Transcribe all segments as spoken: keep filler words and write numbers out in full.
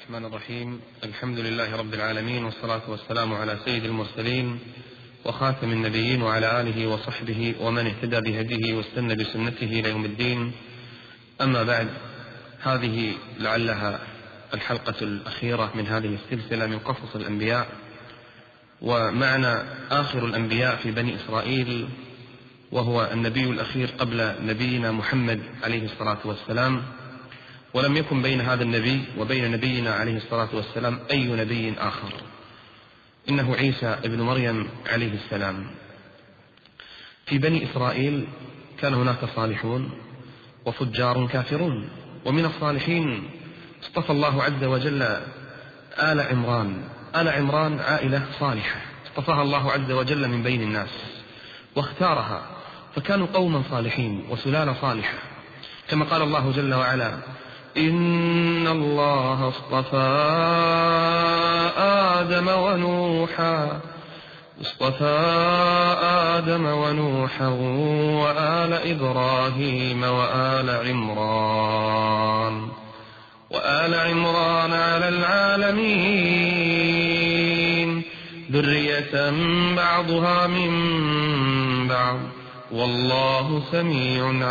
الرحمن الرحيم. الحمد لله رب العالمين، والصلاة والسلام على سيد المرسلين وخاتم النبيين وعلى آله وصحبه ومن اهتدى بهديه واستنى بسنته إلى يوم الدين. أما بعد، هذه لعلها الحلقة الأخيرة من هذه السلسلة من قصص الأنبياء، ومعنى آخر الأنبياء في بني إسرائيل، وهو النبي الأخير قبل نبينا محمد عليه الصلاة والسلام. ولم يكن بين هذا النبي وبين نبينا عليه الصلاة والسلام أي نبي آخر، إنه عيسى ابن مريم عليه السلام. في بني إسرائيل كان هناك صالحون وفجار كافرون، ومن الصالحين اصطفى الله عز وجل آل عمران. آل عمران عائلة صالحة اصطفاها الله عز وجل من بين الناس واختارها، فكانوا قوما صالحين وسلالة صالحة، كما قال الله جل وعلا: إن الله اصطفى آدم ونوحا اصطفى آدم ونوحا وآل إبراهيم وآل عمران وآل عمران على العالمين ذرية بعضها من بعض والله سميع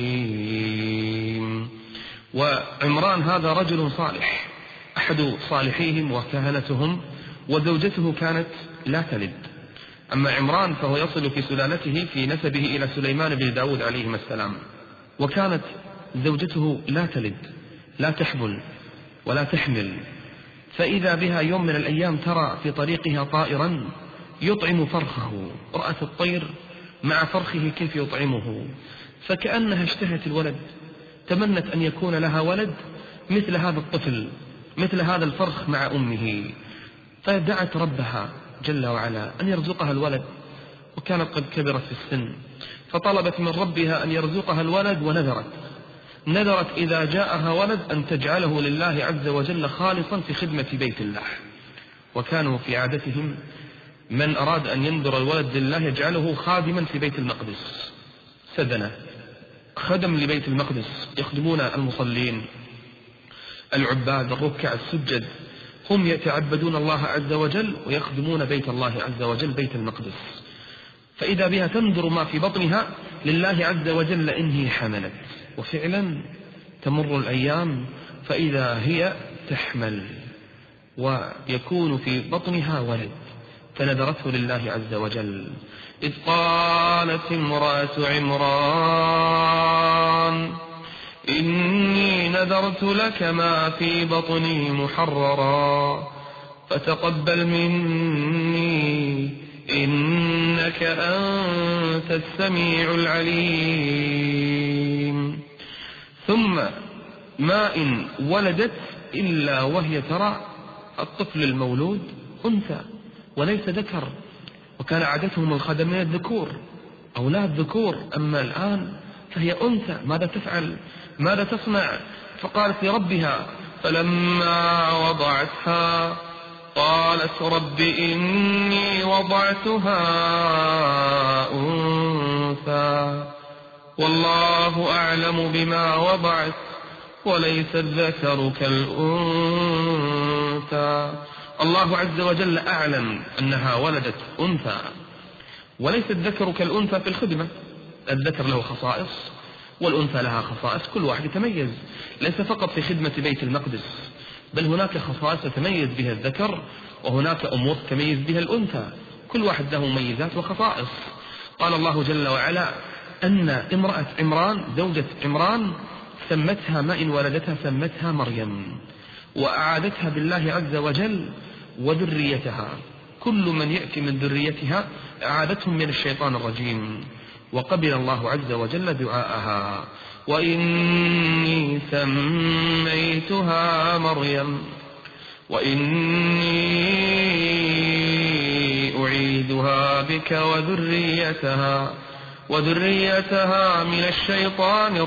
عليم. وعمران هذا رجل صالح، أحد صالحيهم وكهنتهم، وزوجته كانت لا تلد. أما عمران فهو يصل في سلالته في نسبه إلى سليمان بن داود عليهما السلام، وكانت زوجته لا تلد، لا تحمل ولا تحمل. فإذا بها يوم من الأيام ترى في طريقها طائرا يطعم فرخه، رأت الطير مع فرخه كيف يطعمه، فكأنها اشتهت الولد، تمنت أن يكون لها ولد مثل هذا الطفل، مثل هذا الفرخ مع أمه، فدعت ربها جل وعلا أن يرزقها الولد، وكانت قد كبرت في السن، فطلبت من ربها أن يرزقها الولد، ونذرت نذرت إذا جاءها ولد أن تجعله لله عز وجل خالصا في خدمة بيت الله. وكانوا في عادتهم من أراد أن ينذر الولد لله يجعله خادما في بيت المقدس، سدنة، خدم لبيت المقدس، يخدمون المصلين العباد الركع السجد، هم يتعبدون الله عز وجل ويخدمون بيت الله عز وجل بيت المقدس. فإذا بها تنذر ما في بطنها لله عز وجل إن هي حملت، وفعلا تمر الأيام فإذا هي تحمل ويكون في بطنها ولد، فنذرته لله عز وجل. إذ قالت امرأة عمران إني نذرت لك ما في بطني محررا فتقبل مني إنك أنت السميع العليم. ثم ما إن ولدت إلا وهي ترى الطفل المولود أنثى وليس ذكر، وكان عادتهم الخدمين الذكور، أولاد ذكور، أما الآن فهي أنثى. ماذا تفعل؟ ماذا تصنع؟ فقالت لربها فلما وضعتها قالت رب إني وضعتها أنثى والله أعلم بما وضعت وليس الذكر كالأنثى. الله عز وجل أعلم أنها ولدت أنثى، وليس الذكر كالأنثى في الخدمة. الذكر له خصائص والأنثى لها خصائص، كل واحد يتميز، ليس فقط في خدمة بيت المقدس، بل هناك خصائص يتميز بها الذكر وهناك أمور تتميز بها الأنثى، كل واحد له مميزات وخصائص. قال الله جل وعلا أن امرأة عمران زوجة عمران سمتها ما إن ولدتها سمتها مريم، وأعادتها بالله عز وجل وذريتها، كل من يأتي من ذريتها أعادتهم من الشيطان الرجيم، وقبل الله عز وجل دعاءها. وإني سميتها مريم وإني أعيدها بك وذريتها وذريتها من الشيطان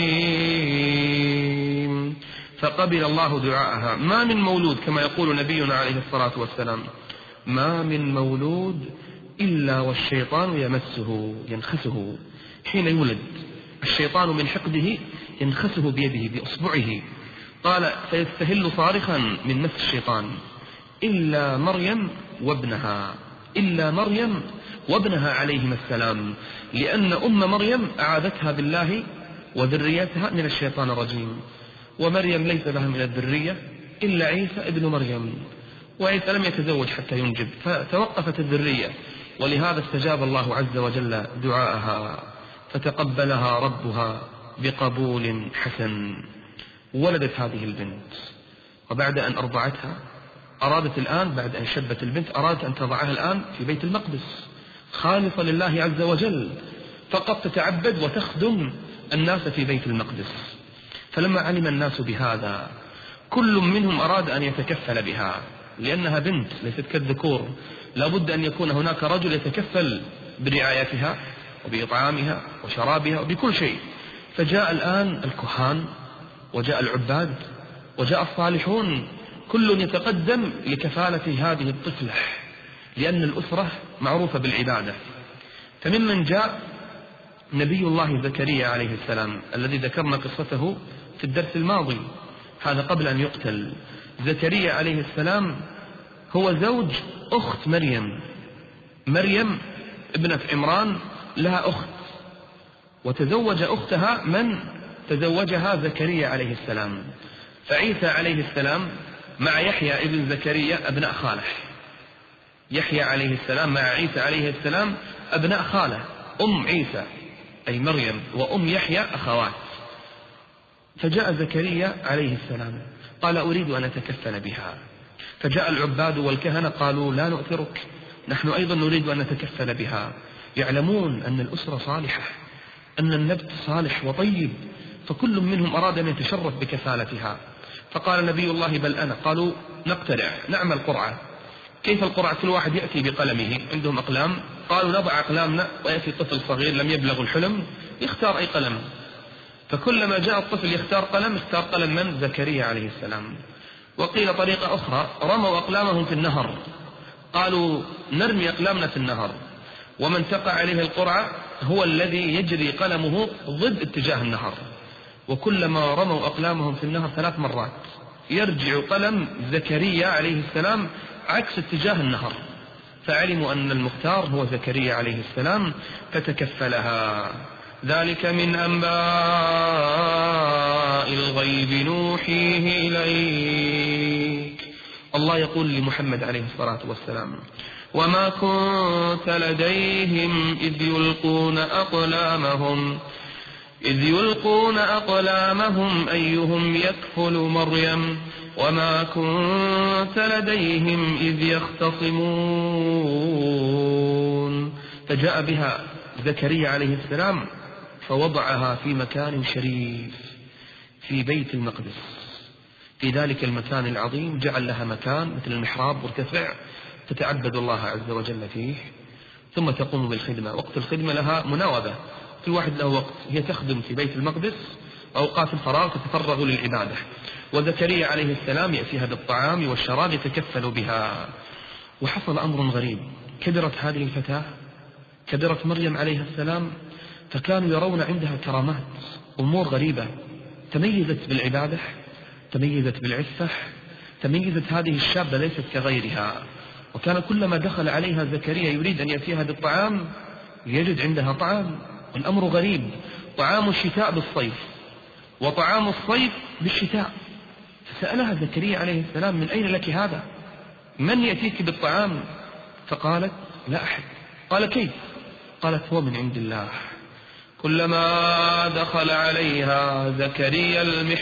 الرجيم. فقبل الله دعاءها. ما من مولود، كما يقول نبينا عليه الصلاة والسلام، ما من مولود إلا والشيطان يمسه ينخسه حين يولد. الشيطان من حقده ينخسه بيده بإصبعه قال فيستهل صارخا من مس الشيطان إلا مريم وابنها إلا مريم وابنها عليهما السلام، لأن أم مريم أعاذتها بالله وذريتها من الشيطان الرجيم، ومريم ليس لها من الذرية إلا عيسى ابن مريم، وعيسى لم يتزوج حتى ينجب، فتوقفت الذرية، ولهذا استجاب الله عز وجل دعاءها فتقبلها ربها بقبول حسن. ولدت هذه البنت، وبعد أن أرضعتها أرادت الآن بعد أن شبت البنت أرادت أن تضعها الآن في بيت المقدس خالصة لله عز وجل، فقط تتعبد وتخدم الناس في بيت المقدس. فلما علم الناس بهذا كل منهم أراد أن يتكفل بها، لأنها بنت ليست كالذكور، لابد أن يكون هناك رجل يتكفل برعايتها وبإطعامها وشرابها وبكل شيء. فجاء الآن الكهان وجاء العباد وجاء الصالحون، كل يتقدم لكفالة هذه الطفلة، لأن الأسرة معروفة بالعبادة. فممن جاء نبي الله زكريا عليه السلام الذي ذكرنا قصته في الدرس الماضي، هذا قبل أن يقتل. زكريا عليه السلام هو زوج أخت مريم، مريم ابنة عمران لها أخت، وتزوج أختها من تزوجها زكريا عليه السلام. فعيسى عليه السلام مع يحيى ابن زكريا أبناء خاله، يحيى عليه السلام مع عيسى عليه السلام أبناء خاله، أم عيسى أي مريم وأم يحيى أخوات. فجاء زكريا عليه السلام قال أريد أن أتكفل بها، فجاء العباد والكهنة قالوا لا نؤثرك، نحن أيضا نريد أن نتكفل بها، يعلمون أن الأسرة صالحة، أن النبت صالح وطيب، فكل منهم أراد أن يتشرف بكفالتها. فقال نبي الله بل أنا. قالوا نقترع نعمل قرعة. كيف القرعة؟ كل واحد يأتي بقلمه، عندهم أقلام، قالوا نضع أقلامنا ويأتي طفل صغير لم يبلغ الحلم يختار أي قلم، فكلما جاء الطفل يختار قلم اختار قلم من؟ زكريا عليه السلام. وقيل طريقة أخرى رموا أقلامهم في النهر، قالوا نرمي أقلامنا في النهر، ومن تقع عليه القرعة هو الذي يجري قلمه ضد اتجاه النهر، وكلما رموا أقلامهم في النهر ثلاث مرات يرجع قلم زكريا عليه السلام عكس اتجاه النهر، فعلموا أن المختار هو زكريا عليه السلام فتكفلها. ذلك من أنباء الغيب نوحيه إليك. الله يقول لمحمد عليه الصلاة والسلام وما كنت لديهم إذ يلقون أقلامهم إذ يلقون أقلامهم أيهم يكفل مريم وما كنت لديهم إذ يختصمون. فجاء بها زكريا عليه السلام فوضعها في مكان شريف في بيت المقدس، في ذلك المكان العظيم جعل لها مكان مثل المحراب مرتفع تتعبد الله عز وجل فيه، ثم تقوم بالخدمة. وقت الخدمة لها مناوبة، كل واحد له وقت، هي تخدم في بيت المقدس، أوقات الفراغ تتفرغ للعبادة، وزكريا عليه السلام يأتيها بالطعام والشراب يتكفل بها. وحصل أمر غريب، كبرت هذه الفتاة، كبرت مريم عليه السلام، فكانوا يرون عندها كرامات، أمور غريبة، تميزت بالعبادة، تميزت بالعفة، تميزت هذه الشابة ليست كغيرها. وكان كلما دخل عليها زكريا يريد أن يأتيها بالطعام يجد عندها طعام، والأمر غريب، طعام الشتاء بالصيف وطعام الصيف بالشتاء. فسألها زكريا عليه السلام من أين لك هذا؟ من يأتيك بالطعام؟ فقالت لا أحد. قال كيف؟ قالت هو من عند الله. كلما دخل عليها زكريا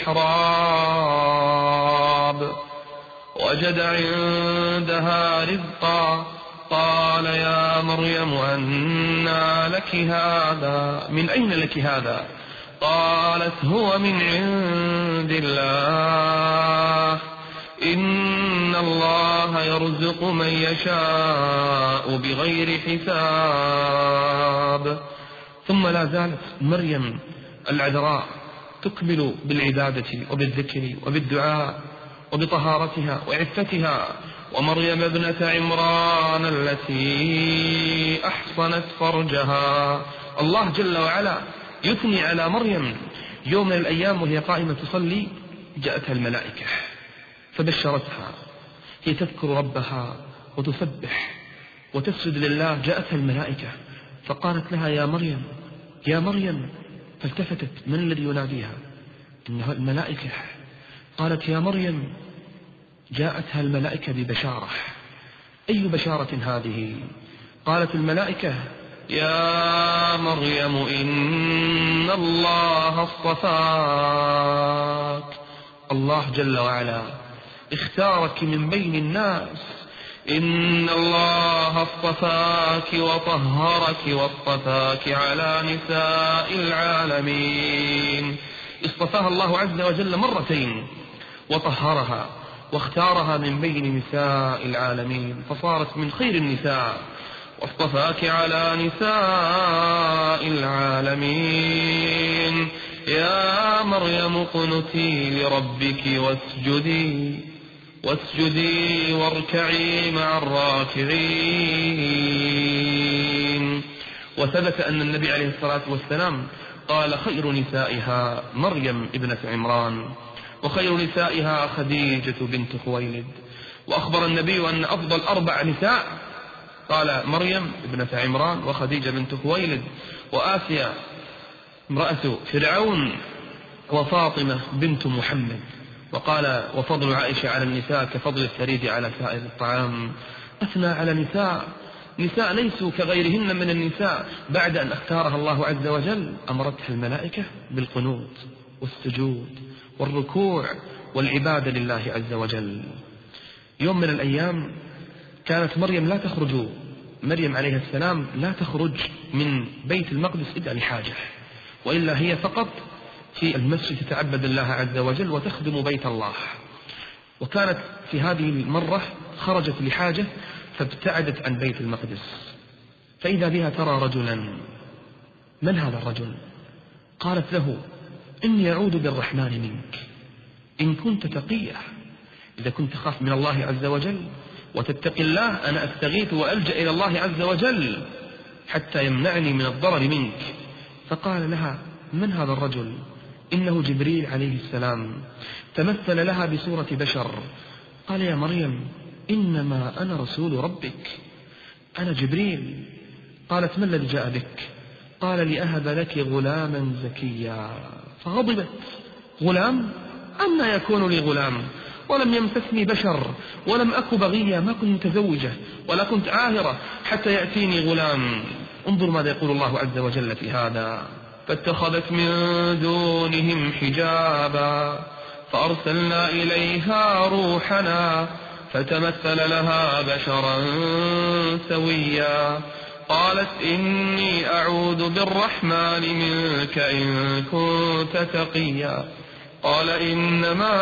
المحراب وجد عندها رزقا قال يا مريم أنى لك هذا؟ من أين لك هذا؟ قالت هو من عند الله إن الله يرزق من يشاء بغير حساب. ثم لا زالت مريم العذراء تكمل بالعبادة وبالذكر وبالدعاء وبطهارتها وعفتها. ومريم ابنة عمران التي أحصنت فرجها، الله جل وعلا يثني على مريم يوم من الأيام وهي قائمة تصلي جاءتها الملائكة فبشرتها، هي تذكر ربها وتسبح وتسجد لله، جاءتها الملائكة فقالت لها يا مريم يا مريم، فالتفتت من الذي يناديها؟ إنها الملائكة. قالت يا مريم، جاءتها الملائكة ببشارة. أي بشارة هذه؟ قالت الملائكة يا مريم إن الله اصطفاك، الله جل وعلا اختارك من بين الناس، إن الله اصطفاك وطهرك واصطفاك على نساء العالمين. اصطفاها الله عز وجل مرتين، وطهرها واختارها من بين نساء العالمين فصارت من خير النساء، واصطفاك على نساء العالمين. يا مريم اقنتي لربك واسجدي واسجدي واركعي مع الراكعين. وثبت أن النبي عليه الصلاة والسلام قال خير نسائها مريم ابنة عمران، وخير نسائها خديجة بنت خويلد. وأخبر النبي أن أفضل أربع نساء قال مريم ابنة عمران وخديجة بنت خويلد وآسيا امرأة فرعون وفاطمة بنت محمد. وقال وفضل عائشة على النساء كفضل الثريد على سائر الطعام. أثنى على نساء نساء ليسوا كغيرهن من النساء. بعد أن اختارها الله عز وجل أمرتها الملائكة بالقنوت والسجود والركوع والعبادة لله عز وجل. يوم من الأيام كانت مريم لا تخرج مريم عليه السلام لا تخرج من بيت المقدس إلا لحاجة، وإلا هي فقط في المسجد تتعبد الله عز وجل وتخدم بيت الله. وكانت في هذه المرة خرجت لحاجة فابتعدت عن بيت المقدس، فإذا بها ترى رجلا. من هذا الرجل؟ قالت له إني أعوذ بالرحمن منك إن كنت تقيا. إذا كنت تخاف من الله عز وجل وتتقي الله أنا أستغيث وألجأ إلى الله عز وجل حتى يمنعني من الضرر منك. فقال لها من هذا الرجل؟ إنه جبريل عليه السلام، تمثل لها بصورة بشر. قال يا مريم إنما أنا رسول ربك، أنا جبريل. قالت ما الذي جاء بك؟ قال لأهب لك غلاما زكيا. فغضبت، غلام؟ أن يكون لي غلام ولم يمسسني بشر ولم أك بغيا، ما كنت متزوجة ولا كنت عاهرة حتى يأتيني غلام. انظر ماذا يقول الله عز وجل في هذا. فاتخذت من دونهم حجابا فأرسلنا إليها روحنا فتمثل لها بشرا سويا. قالت إني أعوذ بالرحمن منك إن كنت تقيا. قال إنما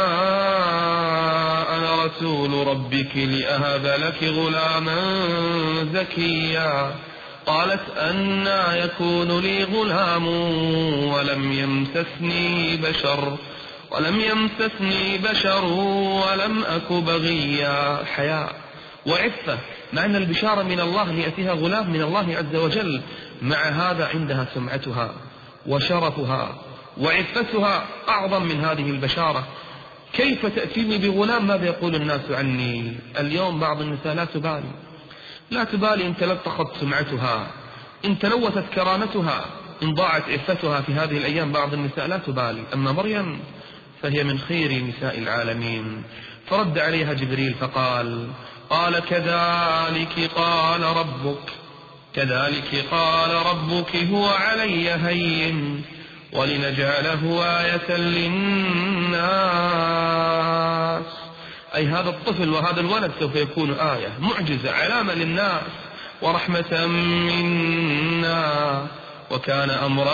أنا رسول ربك لأهب لك غلاما زكيا. قالت أنى يكون لي غلام ولم يمسسني بشر ولم يمسسني بشر ولم أك بغيا. حياء وعفة، مع أن البشارة من الله ليأتيها غلام من الله عز وجل، مع هذا عندها سمعتها وشرفها وعفتها أعظم من هذه البشارة. كيف تأتيني بغلام؟ ماذا يقول الناس عني؟ اليوم بعض النساء لا تبالي لا تبالي إن تلطخت سمعتها، إن تلوثت كرامتها، إن ضاعت عفتها. في هذه الأيام بعض النساء لا تبالي. أما مريم فهي من خير نساء العالمين. فرد عليها جبريل فقال قال كذلك قال ربك كذلك قال ربك هو علي هين ولنجعله آية للناس. أي هذا الطفل وهذا الولد سوف يكون آية معجزة علامة للناس ورحمة منا وكان أمرا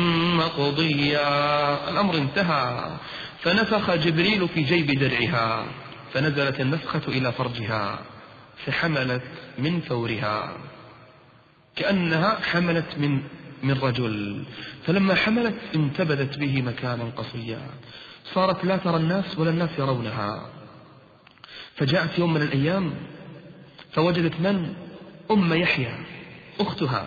مقضيا. الأمر انتهى. فنفخ جبريل في جيب درعها فنزلت النفخة إلى فرجها فحملت من فورها كأنها حملت من من رجل. فلما حملت انتبذت به مكانا قصيا، صارت لا ترى الناس ولا الناس يرونها. فجاءت يوم من الأيام فوجدت من؟ أم يحيى أختها،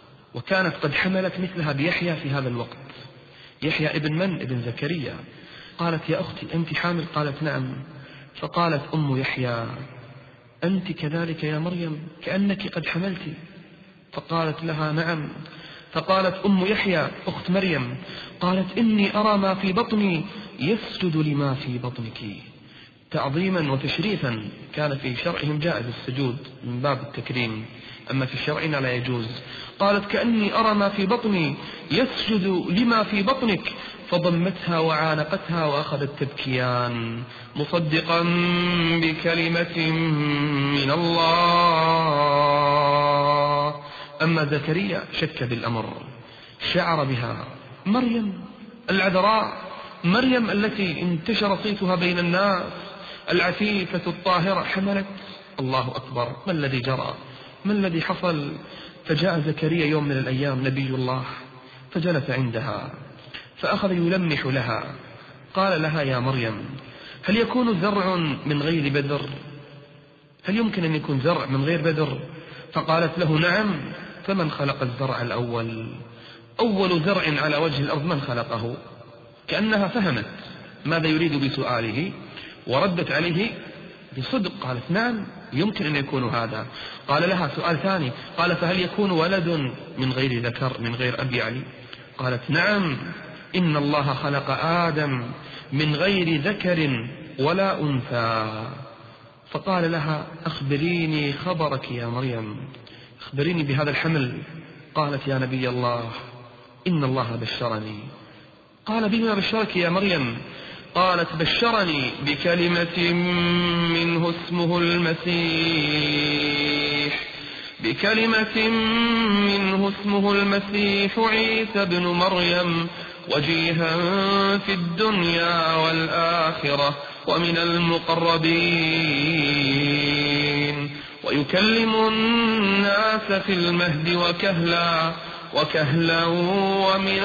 وكانت قد حملت مثلها بيحيى في هذا الوقت. يحيى ابن من؟ ابن زكريا. قالت يا أختي أنت حامل؟ قالت نعم. فقالت أم يحيى أنت كذلك يا مريم كأنك قد حملت؟ فقالت لها نعم. فقالت أم يحيى أخت مريم قالت إني أرى ما في بطني يسجد لما في بطنك، تعظيما وتشريفا. كان في شرعهم جائز السجود من باب التكريم، أما في شرعنا لا يجوز. قالت كأني أرى ما في بطني يسجد لما في بطنك، فضمتها وعانقتها وأخذت تبكيان مصدقا بكلمة من الله. أما زكريا شك بالأمر، شعر بها مريم العذراء، مريم التي انتشر صيتها بين الناس، العفيفة الطاهرة حملت. الله أكبر، ما الذي جرى؟ ما الذي حصل؟ فجاء زكريا يوم من الأيام نبي الله فجلس عندها فأخذ يلمح لها، قال لها يا مريم هل يكون زرع من غير بذر؟ هل يمكن أن يكون زرع من غير بذر؟ فقالت له نعم. فمن خلق الزرع الأول؟ أول زرع على وجه الأرض من خلقه؟ كأنها فهمت ماذا يريد بسؤاله وردت عليه بصدق، قالت نعم يمكن أن يكون هذا. قال لها سؤال ثاني، قال فهل يكون ولد من غير ذكر من غير أب يعني؟ قالت نعم، إن الله خلق آدم من غير ذكر ولا أنثى. فقال لها أخبريني خبرك يا مريم، أخبريني بهذا الحمل. قالت يا نبي الله إن الله بشرني. قال بما بشرك يا مريم؟ قالت بشرني بكلمة منه اسمه المسيح، بكلمة منه اسمه المسيح عيسى بن مريم وجيها في الدنيا والآخرة ومن المقربين ويكلم الناس في المهد وكهلا وكهلا ومن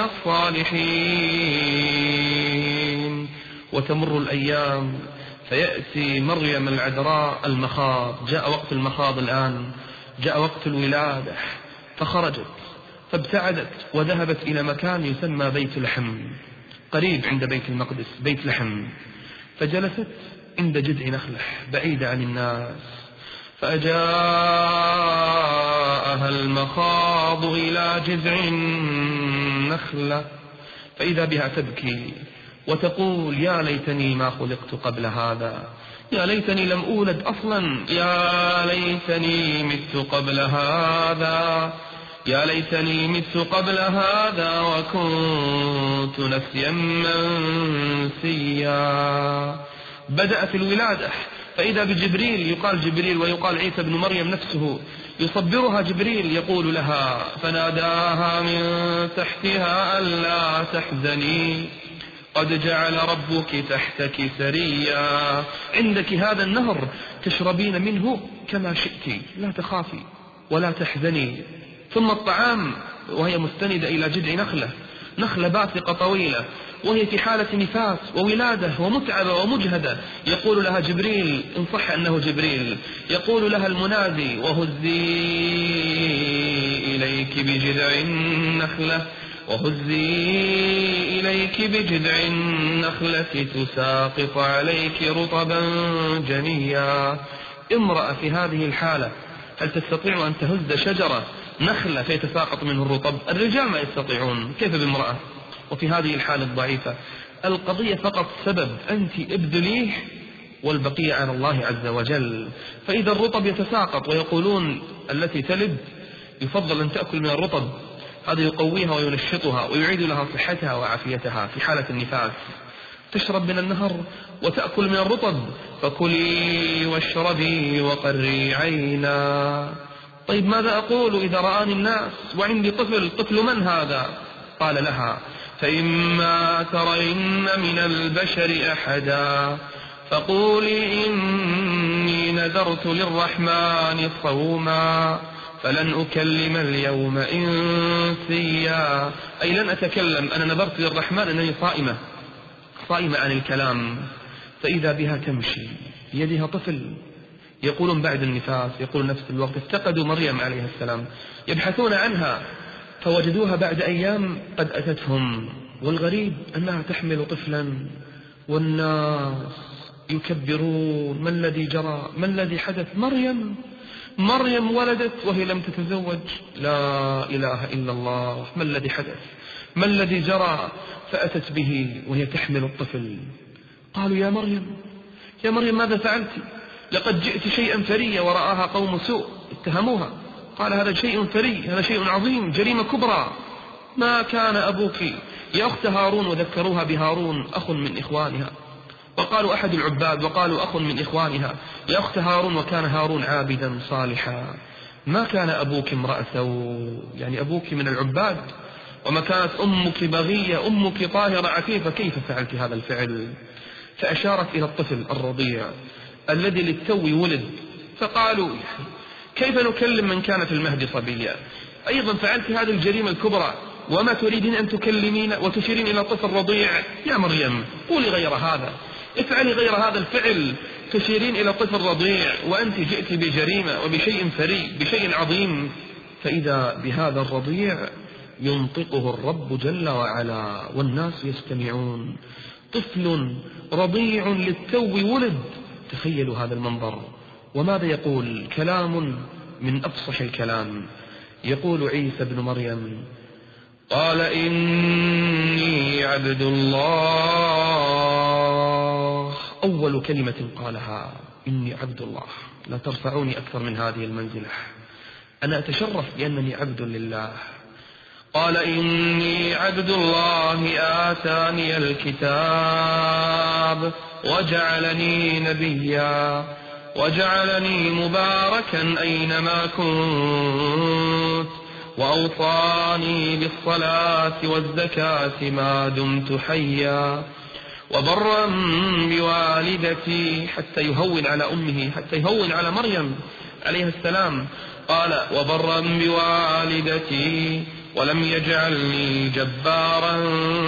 الصالحين. وتمر الأيام فيأتي مريم العذراء المخاض، جاء وقت المخاض الآن، جاء وقت الولادة، فخرجت فابتعدت وذهبت إلى مكان يسمى بيت لحم قريب عند بيت المقدس، بيت لحم. فجلست عند جذع نخلة بعيدة عن الناس، فجاءها المخاض إلى جذع النخلة فإذا بها تبكي وتقول يا ليتني ما خلقت قبل هذا، يا ليتني لم أولد أصلا، يا ليتني مت قبل هذا، يا ليتني مت قبل هذا وكنت نسيا منسيا. بدأت الولادة فإذا بجبريل، يقال جبريل ويقال عيسى بن مريم نفسه، يصبرها جبريل يقول لها فناداها من تحتها ألا تحزني قد جعل ربك تحتك سريا، عندك هذا النهر تشربين منه كما شئت، لا تخافي ولا تحزني. ثم الطعام، وهي مستندة إلى جذع نخلة، نخلة باسقة طويلة، وهي في حالة نفاس وولادة ومتعبة ومجهدة، يقول لها جبريل إن صح أنه جبريل، يقول لها المنادي وهزي إليك بجذع النخلة، وهزي إليك بجذع النخلة تساقط عليك رطبا جنيا. امرأة في هذه الحالة هل تستطيع أن تهز شجرة نخلة فيتساقط منه الرطب؟ الرجال ما يستطيعون، كيف بامرأة؟ وفي هذه الحالة الضعيفة القضية فقط سبب أنت ابذليه والبقية على الله عز وجل. فإذا الرطب يتساقط، ويقولون التي تلد يفضل أن تأكل من الرطب، هذا يقويها وينشطها ويعيد لها صحتها وعافيتها في حالة النفاس. تشرب من النهر وتأكل من الرطب، فكلي واشربي وقري عينا. طيب ماذا أقول إذا رآني الناس وعندي طفل؟ طفل من هذا؟ قال لها فإما ترين من البشر أحدا فقولي إني نذرت للرحمن صوما فلن أكلم اليوم إنسيا، أي لن أتكلم، أنا نذرت للرحمن أنني صائمة صائمة عن الكلام. فإذا بها تمشي بيدها طفل، يقولون بعد النفاس، يقول نفس الوقت افتقدوا مريم عليه السلام، يبحثون عنها فوجدوها بعد أيام قد أتتهم، والغريب أنها تحمل طفلا والناس يكبرون: ما الذي جرى؟ ما الذي حدث؟ مريم مريم ولدت وهي لم تتزوج. لا إله إلا الله، ما الذي حدث؟ ما الذي جرى؟ فأتت به وهي تحمل الطفل. قالوا: يا مريم يا مريم ماذا فعلت؟ لقد جئت شيئا فريا. ورآها قوم سوء اتهموها، قال: هذا شيء فري، هذا شيء عظيم، جريمة كبرى. ما كان أبوك يا أخت هارون، وذكروها بهارون أخ من إخوانها، وقالوا أحد العباد، وقالوا أخ من إخوانها يا أخت هارون، وكان هارون عابدا صالحا. ما كان أبوك امرأ سوء، يعني أبوك من العباد، وما كانت أمك بغية، أمك طاهرة عفيفة، كيف فعلت هذا الفعل؟ فأشارت إلى الطفل الرضيع الذي للتو ولد. فقالوا: كيف نكلم من كان في المهد صبيا؟ أيضا فعلت هذه الجريمة الكبرى، وما تريدين أن تكلمين وتشيرين إلى طفل رضيع؟ يا مريم قولي غير هذا، افعلي غير هذا الفعل، تشيرين إلى طفل رضيع وأنت جئت بجريمة وبشيء فري، بشيء عظيم. فإذا بهذا الرضيع ينطقه الرب جل وعلا والناس يستمعون. طفل رضيع للتو ولد، تخيلوا هذا المنظر. وماذا يقول؟ كلام من أفصح الكلام. يقول عيسى بن مريم: قال إني عبد الله. أول كلمة قالها: إني عبد الله. لا ترفعوني أكثر من هذه المنزلة، أنا أتشرف بأنني عبد لله. قال إني عبد الله آتاني الكتاب وجعلني نبيا وجعلني مباركا أينما كنت وأوصاني بالصلاة والزكاة ما دمت حيا وبرا بوالدتي، حتى يهون على أمه، حتى يهون على مريم عليه السلام. قال: وبرا بوالدتي ولم يجعلني جبارا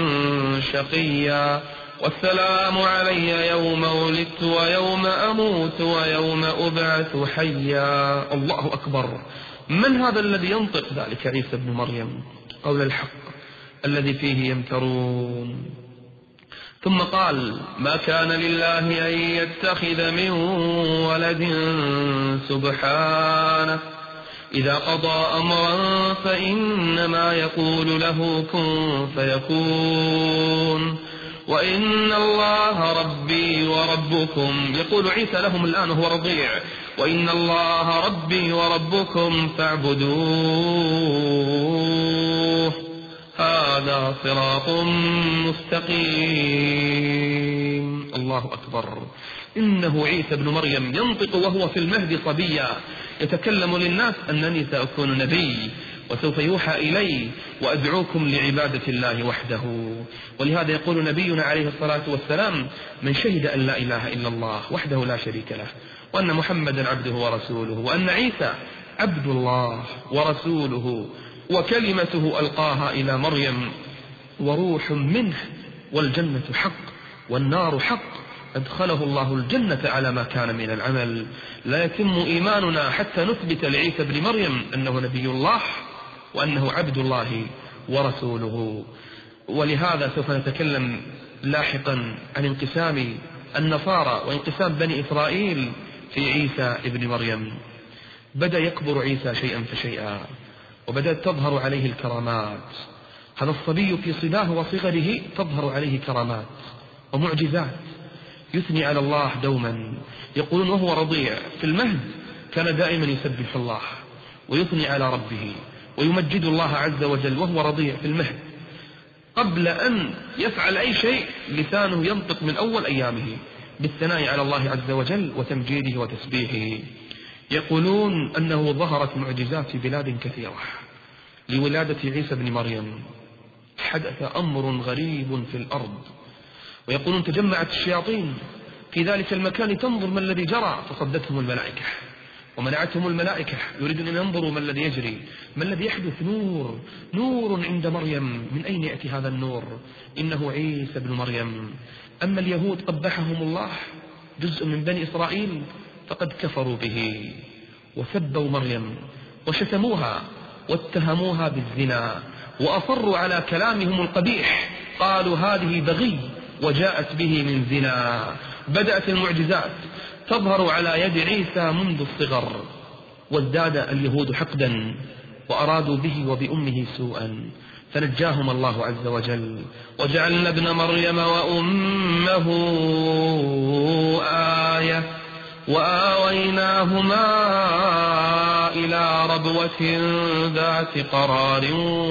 شقيا والسلام علي يوم ولدت ويوم أموت ويوم أبعث حيا. الله أكبر. من هذا الذي ينطق ذلك؟ عيسى بن مريم، قول الحق الذي فيه يمترون. ثم قال: ما كان لله أن يتخذ من ولد سبحانه، إذا قضى أمرا فإنما يقول له كن فيكون، وإن الله ربي وربكم. يقول عيسى لهم الآن وهو رضيع: وإن الله ربي وربكم فاعبدوه، هذا صراط مستقيم. الله أكبر. إنه عيسى بن مريم ينطق وهو في المهد صبيا، يتكلم للناس: أنني سأكون نبي وسوف يوحى إلي وأدعوكم لعبادة الله وحده. ولهذا يقول نبينا عليه الصلاة والسلام: من شهد أن لا إله إلا الله وحده لا شريك له، وأن محمدا عبده ورسوله، وأن عيسى عبد الله ورسوله وكلمته ألقاها إلى مريم وروح منه، والجنة حق والنار حق، أدخله الله الجنة على ما كان من العمل. لا يتم إيماننا حتى نثبت لعيسى بن مريم أنه نبي الله وأنه عبد الله ورسوله. ولهذا سوف نتكلم لاحقا عن انقسام النصارى وانقسام بني إسرائيل في عيسى ابن مريم. بدأ يكبر عيسى شيئا فشيئا، وبدأت تظهر عليه الكرامات. هذا الصبي في صباه وصغره تظهر عليه كرامات ومعجزات، يثني على الله دوما. يقولون وهو رضيع في المهد كان دائما يسبح الله ويثني على ربه ويمجد الله عز وجل وهو رضيع في المهد. قبل أن يفعل أي شيء لسانه ينطق من أول أيامه بالثناء على الله عز وجل وتمجيده وتسبيحه. يقولون أنه ظهرت معجزات في بلاد كثيرة لولادة عيسى بن مريم. حدث أمر غريب في الأرض، ويقولون تجمعت الشياطين في ذلك المكان تنظر ما الذي جرى، فصدتهم الملائكة ومنعتهم الملائكة، يريدون أن ينظروا ما الذي يجري، ما الذي يحدث. نور نور عند مريم. من أين يأتي هذا النور؟ إنه عيسى بن مريم. أما اليهود قبحهم الله، جزء من بني إسرائيل، فقد كفروا به وسبوا مريم وشتموها واتهموها بالزنا وأصروا على كلامهم القبيح. قالوا هذه بغي وجاءت به من زنا. بدأت المعجزات تظهر على يد عيسى منذ الصغر، وازداد اليهود حقدا وأرادوا به وبأمه سوءا، فنجاهم الله عز وجل. وجعلنا ابن مريم وأمه آية وآويناهما إلى ربوة ذات قرار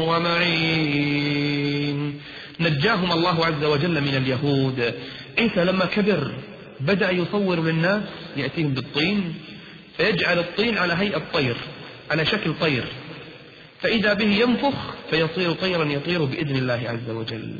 ومعين. نجاهم الله عز وجل من اليهود. عيسى لما كبر بدأ يصور للناس، يأتيهم بالطين فيجعل الطين على هيئة طير، على شكل طير، فإذا به ينفخ فيصير طيرا يطير بإذن الله عز وجل.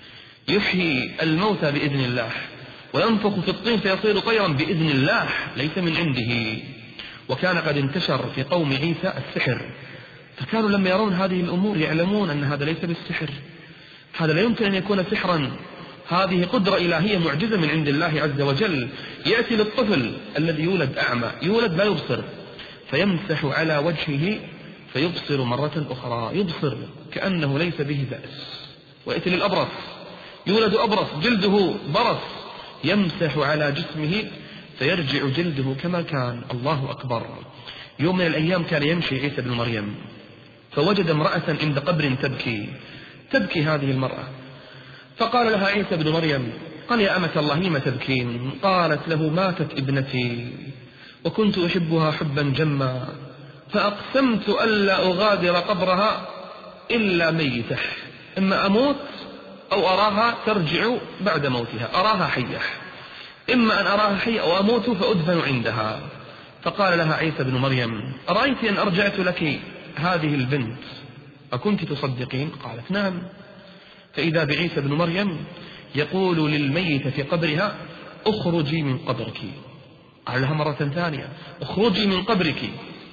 يحيي الموتى بإذن الله، وينفخ في الطين فيصير طيرا بإذن الله ليس من عنده. وكان قد انتشر في قوم عيسى السحر، فكانوا لما يرون هذه الأمور يعلمون أن هذا ليس بالسحر، هذا لا يمكن أن يكون سحرا، هذه قدرة إلهية معجزة من عند الله عز وجل. يأتي للطفل الذي يولد أعمى، يولد لا يبصر، فيمسح على وجهه فيبصر مرة أخرى، يبصر كأنه ليس به بأس. ويأتي للأبرص، يولد أبرص جلده برص، يمسح على جسمه فيرجع جلده كما كان. الله أكبر. يوم من الأيام كان يمشي عيسى بن مريم فوجد امرأة عند قبر تبكي، تبكي هذه المرأة، فقال لها عيسى بن مريم، قال يا أمة الله لم تبكين؟ قالت له ماتت ابنتي وكنت أحبها حبا جما، فأقسمت ألا أغادر قبرها إلا ميتة، إما أموت أو أراها ترجع بعد موتها، أراها حية، إما أن أراها حية أو أموت فأدفن عندها. فقال لها عيسى بن مريم أرأيت أن أرجعت لك هذه البنت أكنت تصدقين؟ قالت نعم. فإذا بعيسى بن مريم يقول للميت في قبرها اخرجي من قبرك، قال لها مرة ثانية اخرجي من قبرك،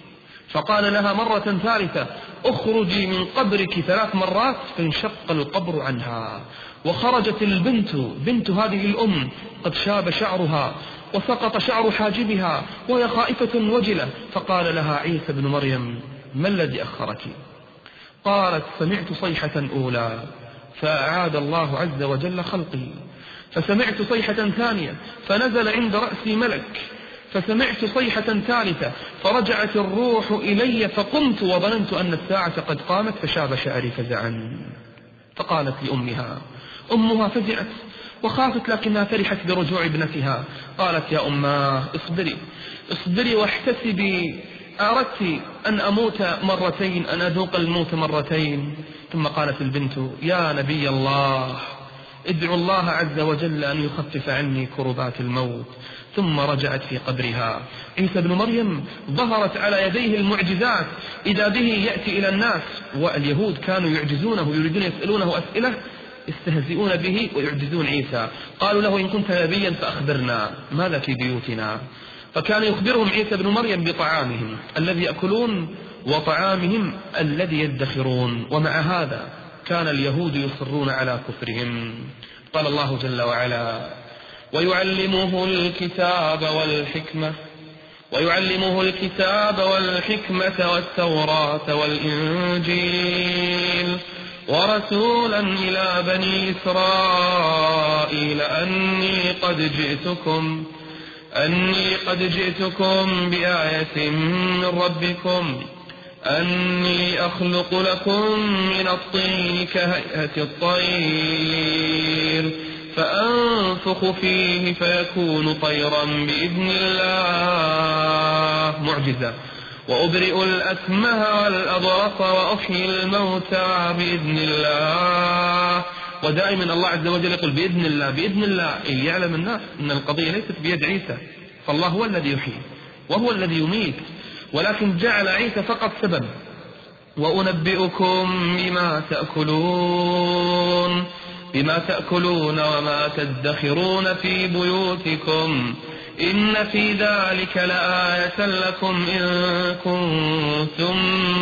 فقال لها مرة ثالثة اخرجي من قبرك ثلاث مرات، فانشق القبر عنها، وخرجت البنت بنت هذه الأم قد شاب شعرها وسقط شعر حاجبها وهي خائفة وجلة. فقال لها عيسى بن مريم ما الذي أخرك؟ قالت سمعت صيحة أولى فأعاد الله عز وجل خلقي، فسمعت صيحة ثانية فنزل عند رأسي ملك، فسمعت صيحة ثالثة فرجعت الروح إلي، فقمت وظننت أن الساعة قد قامت فشاب شعري فزعا. فقالت لأمها، أمها فزعت وخافت لكنها فرحت برجوع ابنتها، قالت يا أماه اصبري اصبري واحتسبي، أردت أن أموت مرتين، أن أذوق الموت مرتين. ثم قالت البنت يا نبي الله ادعو الله عز وجل أن يخفف عني كربات الموت. ثم رجعت في قبرها. عيسى بن مريم ظهرت على يديه المعجزات، إذا به يأتي إلى الناس، واليهود كانوا يعجزونه يريدون يسألونه أسئلة يستهزئون به ويعجزون عيسى. قالوا له إن كنت نبيا فأخبرنا ماذا في بيوتنا، فكان يخبرهم عيسى بن مريم بطعامهم الذي يأكلون وطعامهم الذي يدخرون. ومع هذا كان اليهود يصرون على كفرهم. قال الله جل وعلا ويعلمه الكتاب والحكمة ويعلمه الكتاب والحكمة والتوراة والإنجيل ورسولا إلى بني إسرائيل أني قد جئتكم أني قد جئتكم بآية من ربكم أني أخلق لكم من الطين كهيئة الطير فأنفخ فيه فيكون طيرا بإذن الله. معجزة. وأبرئ الأكمه والأبرص وأحيي الموتى بإذن الله. ودائما الله عز وجل يقول بإذن الله بإذن الله، إيه يعلم الناس أن القضية ليست بيد عيسى، فالله هو الذي يحيي وهو الذي يميت، ولكن جعل عيسى فقط سبب. وأنبئكم بما تأكلون بما تأكلون وما تدخرون في بيوتكم إن في ذلك لآية لكم إن كنتم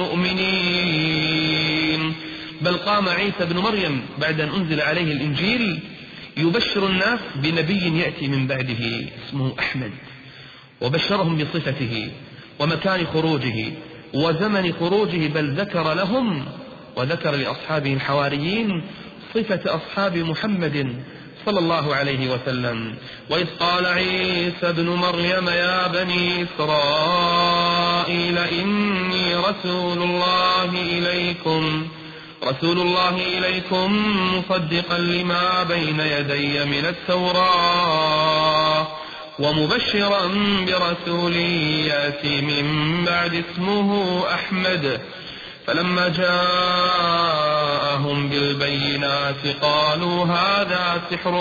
مؤمنين. بل قام عيسى بن مريم بعد أن أنزل عليه الإنجيل يبشر الناس بنبي يأتي من بعده اسمه أحمد، وبشرهم بصفته ومكان خروجه وزمن خروجه، بل ذكر لهم وذكر لأصحابه الحواريين صفة أصحاب محمد صلى الله عليه وسلم. وإذ قال عيسى ابن مريم يا بني إسرائيل إني رسول الله إليكم رسول الله إليكم مصدقا لما بين يدي من التوراة ومبشرا برسول يأتي من بعد اسمه أحمد. فلما جاءهم بالبينات قالوا هذا سحر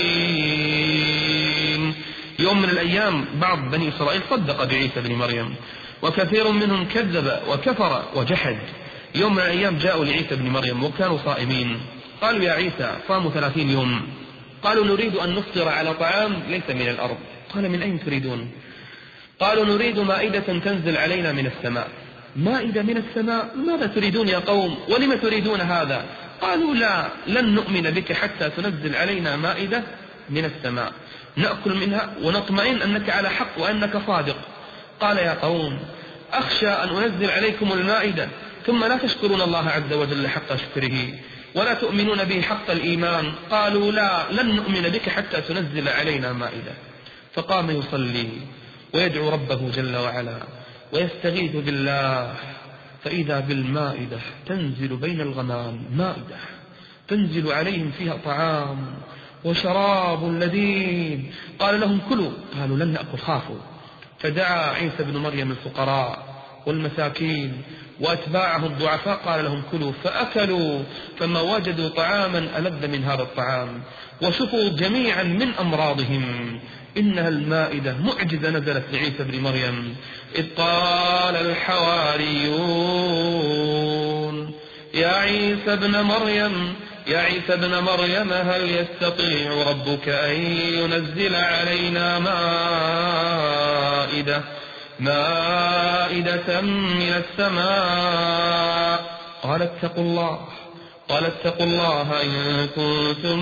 مبين. يوم من الأيام بعض بني إسرائيل صدق بعيسى بن مريم، وكثير منهم كذب وكفر وجحد. يوم من الأيام جاءوا لعيسى بن مريم وكانوا صائمين، قالوا يا عيسى صاموا ثلاثين يوم، قالوا نريد أن نفطر على طعام ليس من الأرض. قال من أين تريدون؟ قالوا نريد مائدة تنزل علينا من السماء. مائدة من السماء؟ ماذا تريدون يا قوم؟ ولم تريدون هذا؟ قالوا لا، لن نؤمن بك حتى تنزل علينا مائدة من السماء نأكل منها ونطمئن أنك على حق وأنك صادق. قال يا قوم أخشى أن أنزل عليكم المائدة ثم لا تشكرون الله عز وجل حق شكره ولا تؤمنون به حق الإيمان. قالوا لا، لن نؤمن بك حتى تنزل علينا مائدة. فقام يصلي ويدعو ربه جل وعلا ويستغيث بالله، فإذا بالمائدة تنزل بين الغمام، مائدة تنزل عليهم فيها طعام وشراب لذيذ. قال لهم كلوا، قالوا لن نأكل، خافوا. فدعا عيسى بن مريم الفقراء والمساكين وأتباعه الضعفاء قال لهم كلوا، فأكلوا فما وجدوا طعاما ألذ من هذا الطعام وشفوا جميعا من أمراضهم. إنها المائدة معجزة نزلت لعيسى بن مريم. إذ قال الحواريون يا عيسى ابن مريم يا عيسى ابن مريم هل يستطيع ربك أن ينزل علينا مائدة مائدة من السماء؟ قال اتقوا الله قال اتقوا الله إن كنتم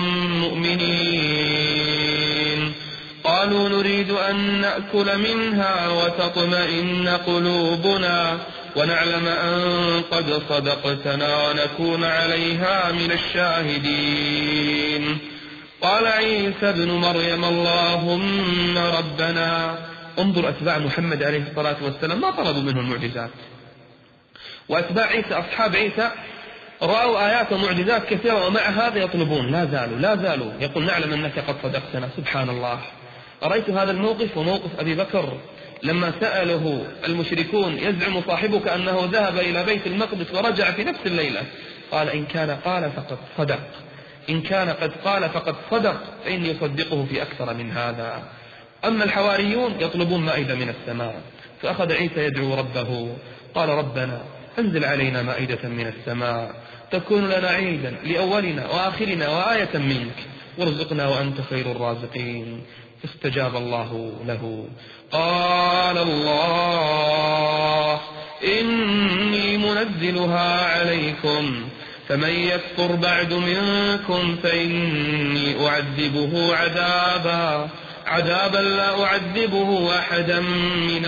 مؤمنين. قالوا نريد أن نأكل منها وتطمئن قلوبنا ونعلم أن قد صدقتنا ونكون عليها من الشاهدين. قال عيسى ابن مريم اللهم ربنا. انظر أتباع محمد عليه الصلاة والسلام ما طلبوا منه المعجزات، وأتباع عيسى أصحاب عيسى رأوا آيات ومعجزات كثيرة ومع هذا يطلبون، لا زالوا لا زالوا يقول نعلم أنك قد صدقتنا. سبحان الله. أرأيت هذا الموقف وموقف أبي بكر لما سأله المشركون يزعم صاحبك أنه ذهب إلى بيت المقدس ورجع في نفس الليلة، قال إن كان قال فقد صدق إن كان قد قال فقد صدق فإني يصدقه في أكثر من هذا. أما الحواريون يطلبون مائدة من السماء، فأخذ عيسى يدعو ربه قال ربنا أنزل علينا مائدة من السماء تكون لنا عيدا لأولنا وآخرنا وآية منك وارزقنا وأنت خير الرازقين. فاستجاب الله له. قال الله إني منزلها عليكم فمن يكفر بعد منكم فإني أعذبه عذابا عذابا لا أعذبه أحدا من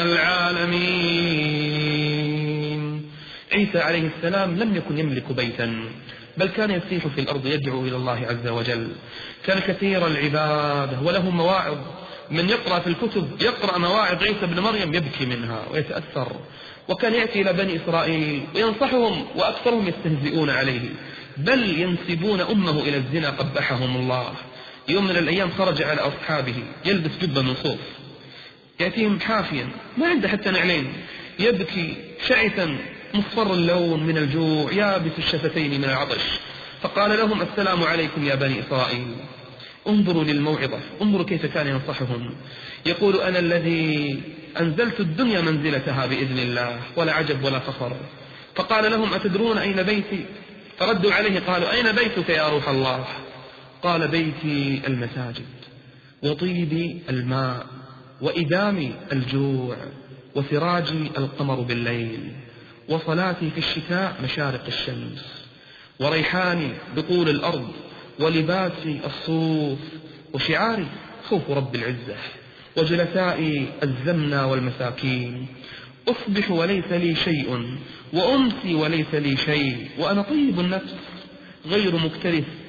العالمين. عيسى عليه السلام لم يكن يملك بيتا، بل كان يسيح في الأرض يدعو إلى الله عز وجل. كان كثير العبادة وله مواعظ، من يقرأ في الكتب يقرأ مواعظ عيسى بن مريم يبكي منها ويتأثر. وكان يأتي إلى بني إسرائيل وينصحهم وأكثرهم يستهزئون عليه، بل ينسبون أمه إلى الزنا قبحهم الله. يوم من الأيام خرج على أصحابه يلبس جبة من صوف، يأتيهم حافيا ما عنده حتى نعلين، يبكي شعثا مصفر اللون من الجوع يابس الشفتين من العطش. فقال لهم السلام عليكم يا بني إسرائيل. انظروا للموعظة، انظروا كيف كان ينصحهم. يقول أنا الذي أنزلت الدنيا منزلتها بإذن الله، ولا عجب ولا فخر. فقال لهم أتدرون أين بيتي؟ فردوا عليه قالوا أين بيتك يا روح الله؟ قال بيتي المساجد وطيبي الماء وإدامي الجوع وسراجي القمر بالليل وصلاتي في الشتاء مشارق الشمس وريحاني بطول الأرض ولباسي الصوف وشعاري خوف رب العزة وجلسائي الزمنة والمساكين. أصبح وليس لي شيء وأمسي وليس لي شيء وأنا طيب النفس غير مكترث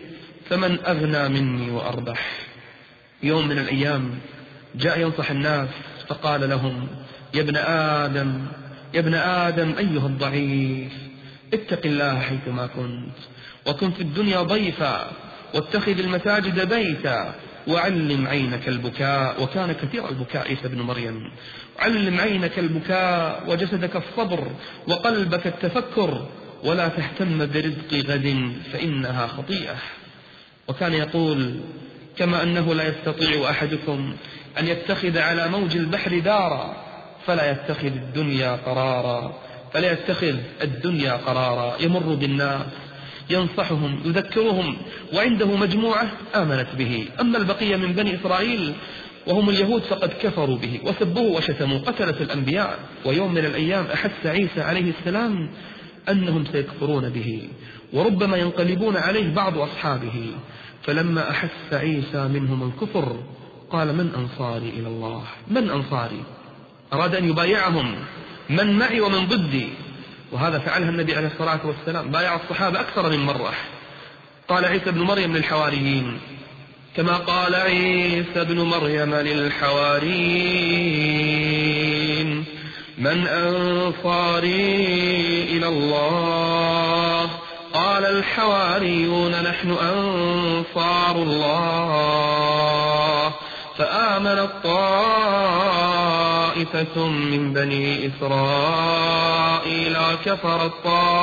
فمن أغنى مني وأربح. يوم من الأيام جاء ينصح الناس فقال لهم: يا ابن آدم يا ابن آدم أيها الضعيف، اتق الله حيثما كنت، وكن في الدنيا ضيفا، واتخذ المساجد بيتا، وعلم عينك البكاء. وكان كثير البكاء عيسى بن مريم. علم عينك البكاء، وجسدك الصبر، وقلبك التفكر، ولا تهتم برزق غد فإنها خطيئة. وكان يقول: كما أنه لا يستطيع أحدكم أن يتخذ على موج البحر دارا، فلا يتخذ الدنيا قرارا فلا يتخذ الدنيا قرارا. يمر بالناس ينصحهم يذكرهم، وعنده مجموعة آمنت به. أما البقية من بني إسرائيل وهم اليهود فقد كفروا به وسبوه وشتموا، قتلت الأنبياء. ويوم من الأيام أحس عيسى عليه السلام أنهم سيكفرون به، وربما ينقلبون عليه بعض أصحابه. فلما أحس عيسى منهم الكفر قال: من أنصاري إلى الله؟ من أنصاري؟ أراد أن يبايعهم: من معي ومن ضدي؟ وهذا فعلها النبي عليه الصلاة والسلام، بايع الصحابة أكثر من مرة. قال عيسى بن مريم للحواريين كما قال عيسى بن مريم للحواريين: من أنصاري إلى الله؟ قال الحواريون: نحن أنصار الله. فآمنت طائفة من بني إسرائيل وكفرت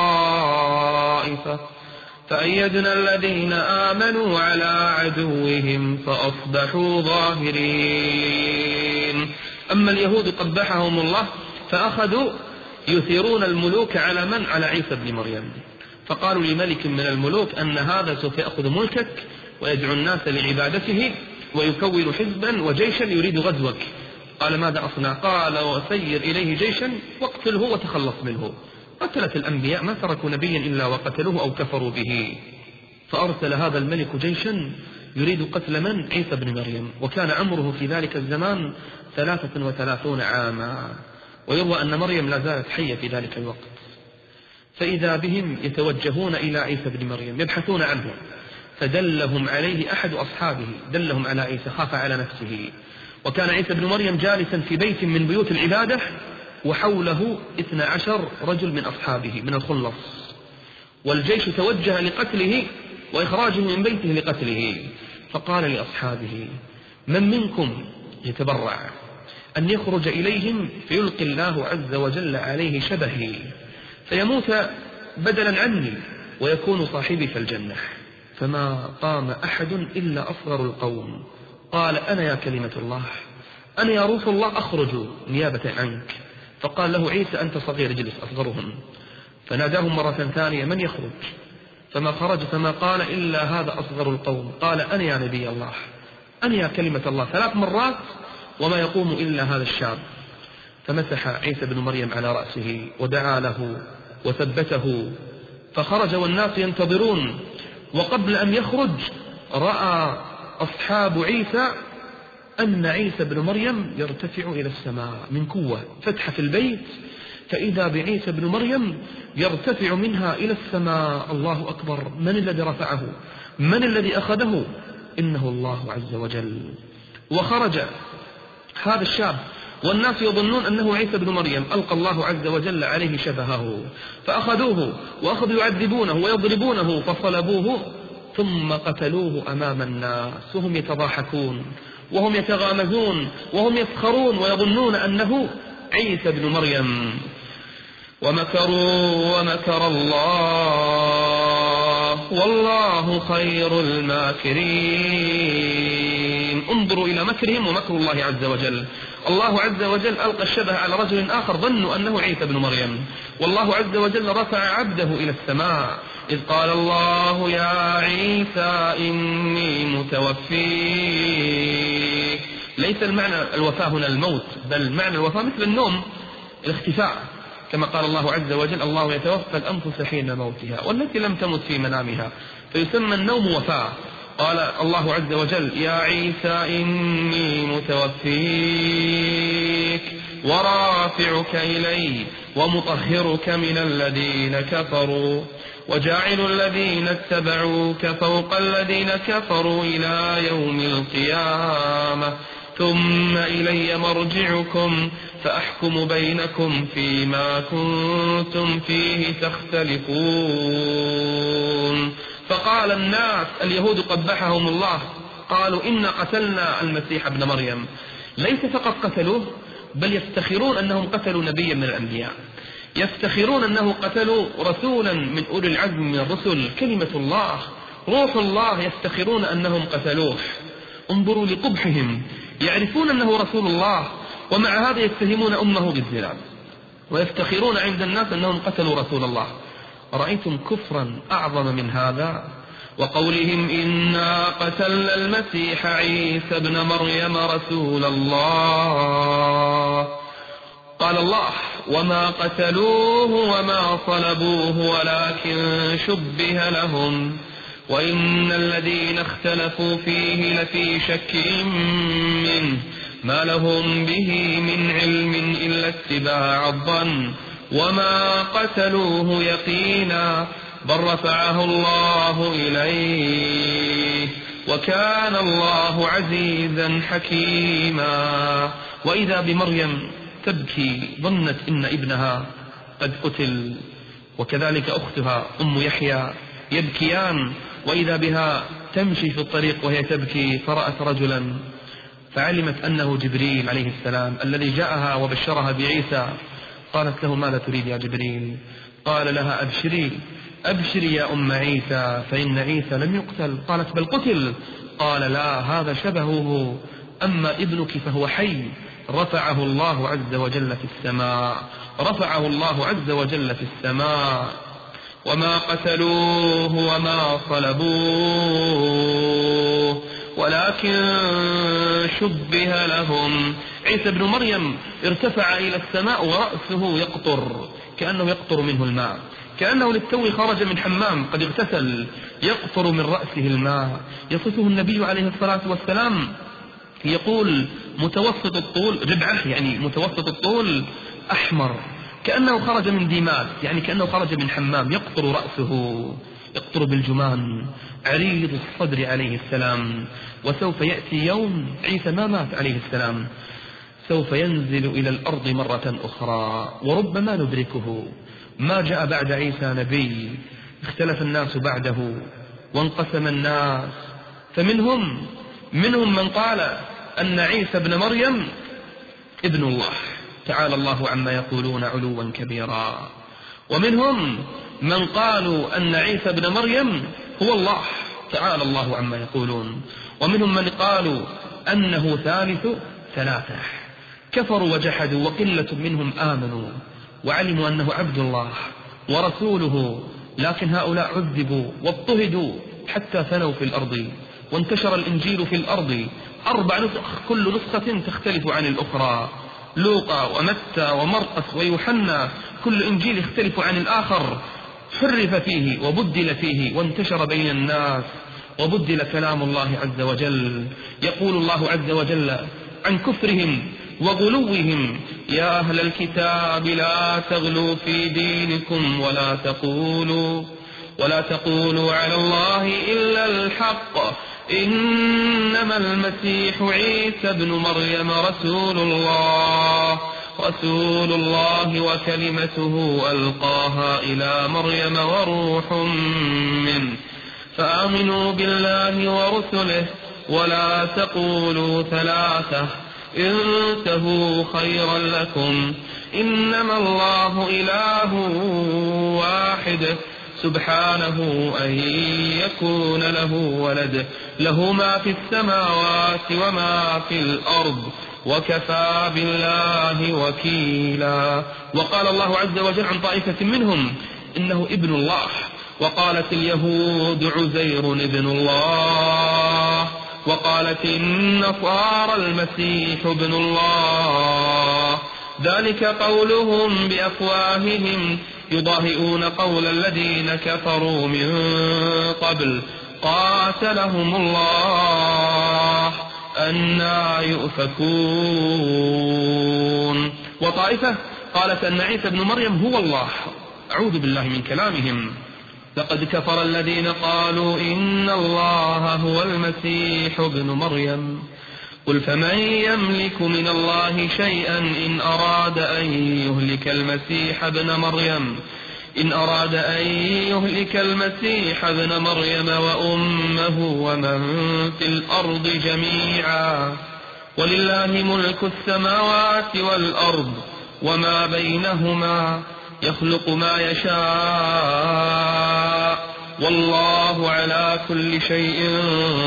طائفة، فأيدنا الذين آمنوا على عدوهم فأصبحوا ظاهرين. أما اليهود قبحهم الله فأخذوا يثيرون الملوك على من؟ على عيسى بن مريم. فقالوا لملك من الملوك أن هذا سوف يأخذ ملكك ويدعو الناس لعبادته ويكون حزبا وجيشا يريد غزوك. قال: ماذا أصنع؟ قال: وسير إليه جيشا واقتله وتخلص منه. قتلت الأنبياء، ما تركوا نبيا إلا وقتلوه أو كفروا به. فأرسل هذا الملك جيشا يريد قتل من؟ عيسى بن مريم. وكان عمره في ذلك الزمان ثلاثة وثلاثون عاما، ويروى أن مريم لا زالت حية في ذلك الوقت. فإذا بهم يتوجهون إلى عيسى بن مريم يبحثون عنه، فدلهم عليه أحد أصحابه، دلهم على عيسى، خاف على نفسه. وكان عيسى بن مريم جالسا في بيت من بيوت العبادة، وحوله اثنى عشر رجل من أصحابه من الخلص، والجيش توجه لقتله وإخراجه من بيته لقتله. فقال لأصحابه: من منكم يتبرع أن يخرج إليهم فيلقي الله عز وجل عليه شبهي فيموت بدلا عني ويكون صاحبي في الجنة؟ فما قام أحد إلا أصغر القوم. قال: أنا يا كلمة الله، أنا يا روح الله، أخرج نيابة عنك. فقال له عيسى: أنت صغير، اجلس، أصغرهم. فناداهم مرة ثانية: من يخرج؟ فما خرج، فما قال إلا هذا أصغر القوم. قال: أنا يا نبي الله، أنا يا كلمة الله، ثلاث مرات وما يقوم إلا هذا الشاب. فمسح عيسى بن مريم على رأسه ودعا له وثبته، فخرج والناس ينتظرون. وقبل أن يخرج رأى أصحاب عيسى أن عيسى بن مريم يرتفع إلى السماء من قوة، فتح في البيت فإذا بعيسى بن مريم يرتفع منها إلى السماء. الله أكبر! من الذي رفعه؟ من الذي أخذه؟ إنه الله عز وجل. وخرج هذا الشاب والناس يظنون أنه عيسى بن مريم، ألقى الله عز وجل عليه شبهه، فأخذوه وأخذوا يعذبونه ويضربونه فصلبوه ثم قتلوه أمام الناس وهم يتضاحكون وهم يتغامزون وهم يسخرون ويظنون أنه عيسى بن مريم. ومكروا ومكر الله والله خير الماكرين. انظروا إلى مكرهم ومكر الله عز وجل. الله عز وجل ألقى الشبه على رجل آخر ظنوا أنه عيسى بن مريم، والله عز وجل رفع عبده إلى السماء إذ قال الله: يا عيسى إني متوفيك. ليس المعنى الوفاة هنا الموت، بل معنى الوفاة مثل النوم، الاختفاء، كما قال الله عز وجل: الله يتوفى الأنفس حين موتها والتي لم تمت في منامها، فيسمى النوم وفاة. قال الله عز وجل: يا عيسى إني متوفيك ورافعك إلي ومطهرك من الذين كفروا وجاعل الذين اتبعوك فوق الذين كفروا إلى يوم القيامة ثم إلي مرجعكم فأحكم بينكم فيما كنتم فيه تختلفون. فقال الناس اليهود قبحهم الله قالوا إنا قتلنا المسيح ابن مريم. ليس فقط قتلوه بل يفتخرون أنهم قتلوا نبيا من الأنبياء، يفتخرون أنه قتلوا رسولا من أولي العزم من الرسل، كلمة الله روح الله، يفتخرون أنهم قتلوه. انظروا لقبحهم، يعرفون أنه رسول الله ومع هذا يتهمون أمه بالزنا ويفتخرون عند الناس أنهم قتلوا رسول الله. رأيتم كفرا أعظم من هذا؟ وقولهم إنا قتلنا المسيح عيسى ابن مريم رسول الله. قال الله وما قتلوه وما صلبوه ولكن شبه لهم وإن الذين اختلفوا فيه لفي شك منه ما لهم به من علم إلا اتباع الظن وما قتلوه يقينا بل رفعه الله إليه وكان الله عزيزا حكيما. وإذا بمريم تبكي، ظنت إن ابنها قد قتل، وكذلك أختها أم يحيى يبكيان، وإذا بها تمشي في الطريق وهي تبكي فرأت رجلا فعلمت أنه جبريل عليه السلام الذي جاءها وبشرها بعيسى. قالت له ماذا تريد يا جبريل؟ قال لها أبشري أبشري يا أم عيسى فإن عيسى لم يقتل. قالت بل قتل. قال لا، هذا شبهه، أما ابنك فهو حي رفعه الله عز وجل في السماء، رفعه الله عز وجل في السماء. وما قتلوه وما صلبوه ولكن شبه لهم. عيسى ابن مريم ارتفع إلى السماء ورأسه يقطر، كأنه يقطر منه الماء، كأنه للتو خرج من حمام قد اغتسل، يقطر من رأسه الماء. يصفه النبي عليه الصلاة والسلام يقول متوسط الطول، ربعه يعني متوسط الطول، أحمر، كأنه خرج من ديماس، يعني كأنه خرج من حمام، يقطر رأسه، يقطر بالجمان، عريض الصدر عليه السلام. وسوف يأتي يوم عيسى ما مات عليه السلام، سوف ينزل إلى الأرض مرة أخرى وربما ندركه. ما جاء بعد عيسى نبي، اختلف الناس بعده وانقسم الناس، فمنهم منهم من قال أن عيسى ابن مريم ابن الله تعالى الله عما يقولون علوا كبيرا، ومنهم من قالوا أن عيسى ابن مريم هو الله تعالى الله عما يقولون، ومنهم من قالوا أنه ثالث ثلاثة. كفروا وجحدوا، وقلة منهم آمنوا وعلموا أنه عبد الله ورسوله، لكن هؤلاء عذبوا واضطهدوا حتى ثنوا في الأرض، وانتشر الإنجيل في الأرض، أربع نسخ كل نسخة تختلف عن الأخرى، لوقا ومتى ومرقس ويوحنا، كل إنجيل يختلف عن الآخر، حرف فيه وبدل فيه وانتشر بين الناس وبدل كلام الله عز وجل. يقول الله عز وجل عن كفرهم وغلوهم يا أهل الكتاب لا تغلوا في دينكم ولا تقولوا ولا تقولوا على الله إلا الحق إنما المسيح عيسى ابن مريم رسول الله رسول الله وكلمته ألقاها إلى مريم وروح منه فآمنوا بالله ورسله ولا تقولوا ثلاثة انتهوا خيرا لكم إنما الله إله واحد سبحانه أن يكون له ولد له ما في السماوات وما في الأرض وكفى بالله وكيلا. وقال الله عز وجل عن طائفة منهم إنه ابن الله، وقالت اليهود عزير ابن الله، وقالت النصارى المسيح ابن الله، ذلك قولهم بأفواههم يضاهئون قول الذين كفروا من قبل قاتلهم الله أنى يؤفكون. وطائفة قالت أن عيسى ابن مريم هو الله. أعوذ بالله من كلامهم. لقد كفر الذين قالوا إن الله هو المسيح ابن مريم قل فمن يملك من الله شيئا إن أراد أن يهلك المسيح ابن مريم إن أراد أن يهلك المسيح ابن مريم وأمه ومن في الأرض جميعا ولله ملك السماوات والأرض وما بينهما يخلق ما يشاء والله على كل شيء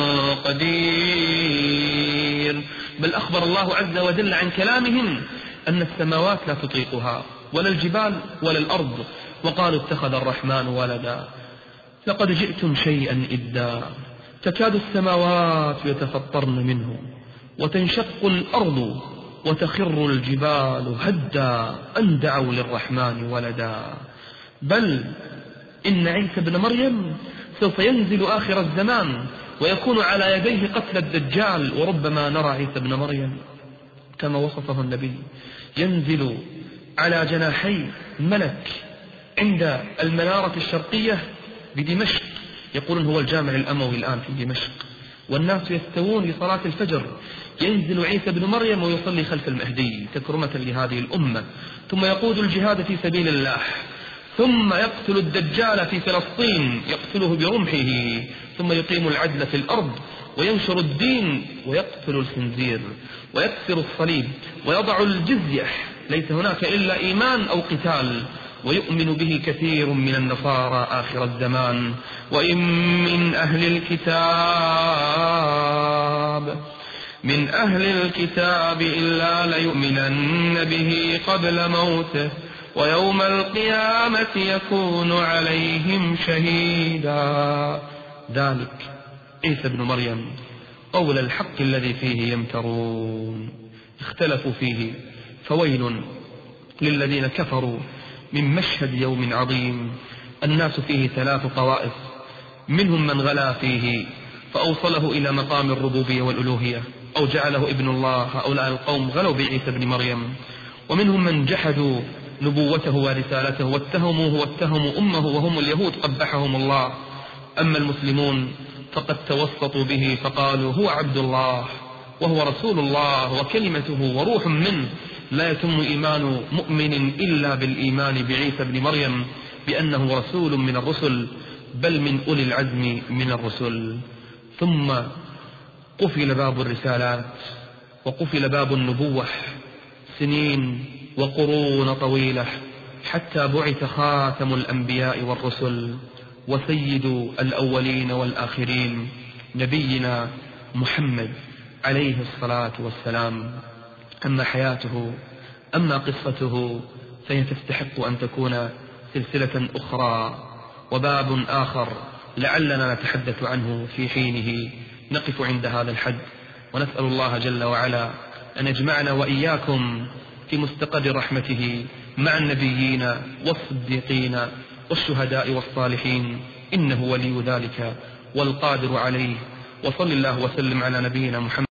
قدير. بل أخبر الله عز وجل عن كلامهم أن السماوات لا تطيقها ولا الجبال ولا الأرض، وقالوا اتخذ الرحمن ولدا لقد جئتم شيئا إدا تكاد السماوات يتفطرن منه وتنشق الأرض وتخر الجبال هدا أن دعوا للرحمن ولدا. بل إن عيسى بن مريم سوف ينزل آخر الزمان ويكون على يديه قتل الدجال، وربما نرى عيسى بن مريم كما وصفه النبي ينزل على جناحي ملك عند المنارة الشرقية بدمشق، يقولون هو الجامع الأموي الآن في دمشق، والناس يستوون لصلاة الفجر، ينزل عيسى بن مريم ويصلي خلف المهدي تكرمة لهذه الأمة، ثم يقود الجهاد في سبيل الله، ثم يقتل الدجال في فلسطين يقتله برمحه، ثم يقيم العدل في الأرض وينشر الدين ويقتل الخنزير ويكسر الصليب ويضع الجزية، ليس هناك إلا إيمان أو قتال، ويؤمن به كثير من النصارى آخر الزمان. وإن من أهل الكتاب من أهل الكتاب إلا ليؤمنن به قبل موته ويوم القيامة يكون عليهم شهيدا. ذلك عيسى بن مريم قول الحق الذي فيه يمترون اختلفوا فيه، فويل للذين كفروا من مشهد يوم عظيم الناس فيه ثلاث طوائف، منهم من غلا فيه فأوصله إلى مقام الربوبية والألوهية أو جعله ابن الله، هؤلاء القوم غلوا بعيسى بن مريم، ومنهم من جحدوا نبوته ورسالته واتهموه واتهموا أمه وهم اليهود قبحهم الله. أما المسلمون فقد توسطوا به فقالوا هو عبد الله وهو رسول الله وكلمته وروح منه، لا يتم إيمان مؤمن إلا بالإيمان بعيسى بن مريم بأنه رسول من الرسل بل من أولي العزم من الرسل. ثم قفل باب الرسالات وقفل باب النبوة سنين وقرون طويلة حتى بعث خاتم الأنبياء والرسل وسيد الأولين والآخرين نبينا محمد عليه الصلاة والسلام. أما حياته أما قصته فهي تستحق أن تكون سلسلة أخرى وباب آخر لعلنا نتحدث عنه في حينه. نقف عند هذا الحد ونسأل الله جل وعلا أن يجمعنا وإياكم في مستقر رحمته مع النبيين والصديقين والشهداء والصالحين، إنه ولي ذلك والقادر عليه. وصل الله وسلم على نبينا محمد.